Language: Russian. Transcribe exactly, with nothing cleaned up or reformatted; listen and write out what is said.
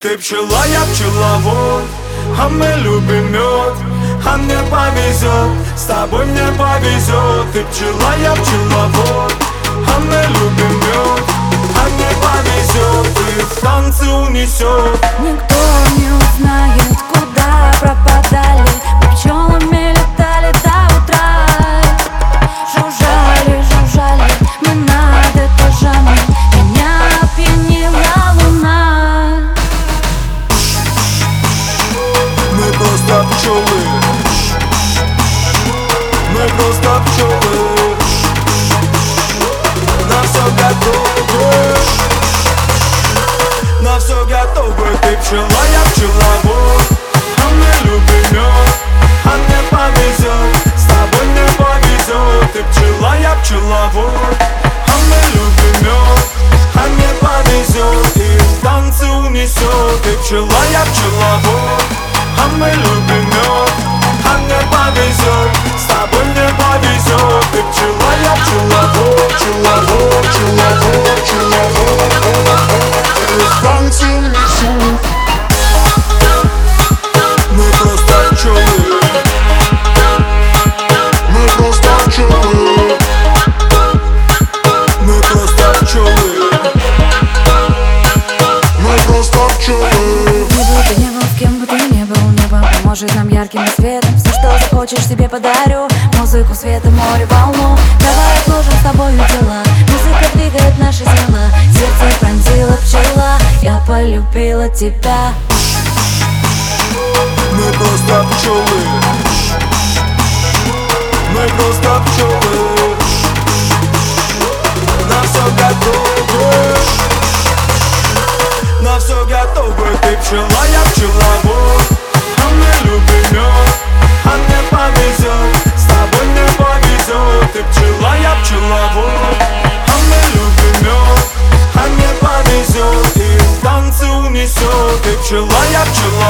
Ты пчела, я пчеловод, а мы любим мед, а мне повезет, с тобой мне повезет. Ты пчела, я пчеловод, а мы любим мед, а мне повезет, и в танцы унесет. Никто не узнает, куда пропадали, мы пчелами летали до утра. Жужжали, жужжали мы над этажами, меня опьянила луна. Мы просто пчелы, мы просто пчелы, на все готовы, на все готовы. Ты пчела, я пчеловод, а мы любим мед, а мне повезет, с тобой мне повезет. Ты пчела, я пчеловод, а мы любим мед, а мне повезет, и в танцы унесет. Ты пчела, я пчеловод, а мы любим мед, а мне повезет, с тобой мне повезет. Ты пчела, я пчеловод, пчеловод, пчеловод, пчеловод, и в танцы унесет. Мы просто пчелы, мы просто пчелы, мы просто пчелы, мы просто пчелы. Не был ты, не был, с кем бы ты не был, небо поможет нам ярким светом. Все, что захочешь, себе подарю, музыку, свет и море, волну. Давай отложим с тобою дела, музыка двигает наши тела. Сердце пронзила пчела, я полюбила тебя. Мы просто пчелы, мы просто пчелы, на все готовы, на все готовы. Ты пчела, я пчеловод, а мы любим мед, а мне повезет, с тобой мне повезет. Ты пчела, я пчеловод, а мы любим мед, а мне повезет, и в танцы унесет. Ты пчела, я пчеловод.